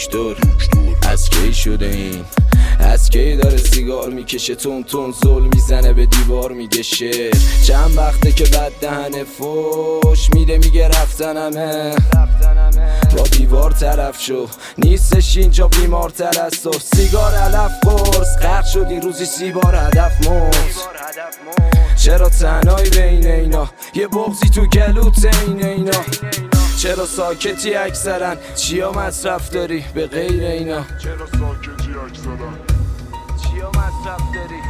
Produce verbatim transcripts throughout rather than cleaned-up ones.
دکتر از کی شده این؟ از کی داره سیگار میکشه تون تون زل میزنه به دیوار میگه شعر؟ چند وقته که بد دهنه فوش میده میگه رفتنمه با دیوار طرف شو نیستش اینجا بیمارتر از تو. سیگار علف قرص قرد شدی روزی سی بار هدف مرد. چرا تنهایی بین اینا یه بغضی تو گلوت این اینا؟ چرا ساکتی اکثرا چیا مصرف داری به غیر اینا؟ چرا ساکتی اکثرا چیا مصرف داری؟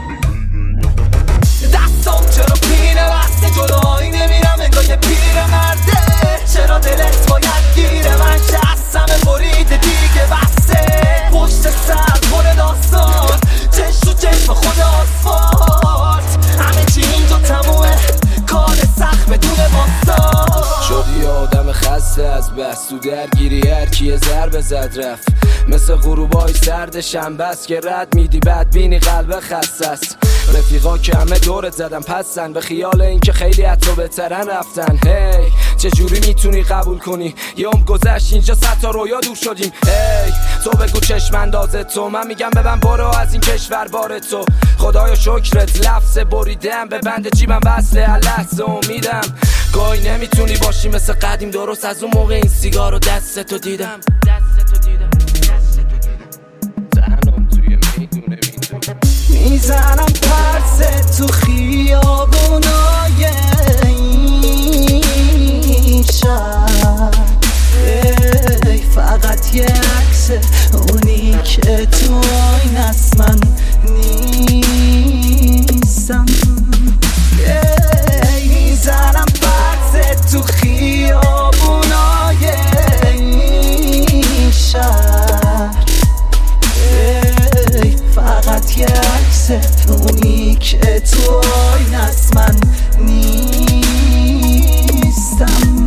دستام چرا پینه بسته جلوی نمیرم انگار یه پیر مرده. چرا دلت باید گیره من شستم بریده دیگه بسته. پشت سر پر داستان چش تو چشم خود آسفالت. همه چی اینجا تمومه کار سخت بدون باستان. شدی آدم خسته از بس تو درگیری هر کیه ضربه زد رفت. مثل غروبای سرد شنبه است که رد میدی بدبینی قلب خسته است. رفیقا که همه دورت زدن پسن به خیال اینکه خیلی از تو بهترن رفتن. هی hey, چجوری میتونی قبول کنی یه عمر گذشت اینجا صد تا رویا دور شدیم؟ هی hey, تو بگو چشم اندازه تو من میگم ببن برو از این کشور بار تو. خدایا شکرت لفظ بریدم به بند جیبم وصله هر لحظه امیدم. گاهی نمیتونی باشی مثل قدیم درست از اون موقع این سیگارو دستتو دیدم. میزنم پرسه تو خیابونای این شهر. ای فقط یه عکس اونی که تو آین است من نیستم. ای میزنم پرسه تو خیابونای این شهر. ای فقط یه عکس اونی که تو آین است من نیستم.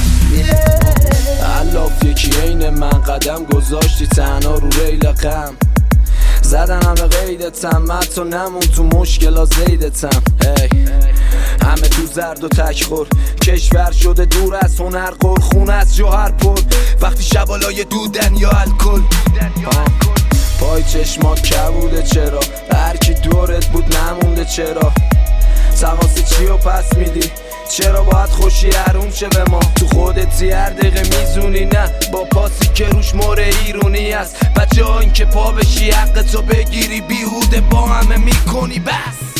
علاف یکی عین من قدم گذاشتی تنها رو ریل غم. زدن همه قیدتم حتی نمون تو مشکلا زیدتم. hey. همه تو زرد و تکخور کشور شده دور از هنر قر خونه از جوهر پر. وقتی شبالای دودن یا الکل پای چشمات کبوده چرا هر کی دورت بود نمونده چرا؟ تقاسی چی رو پس میدی؟ چرا باید خوشی حروم شه به ما؟ تو خودتی هر دقیقه میزونی نه با پاسی که روش مره ایرونی است. و جا این که پا بشی حق تو بگیری بیهوده با همه میکنی بس.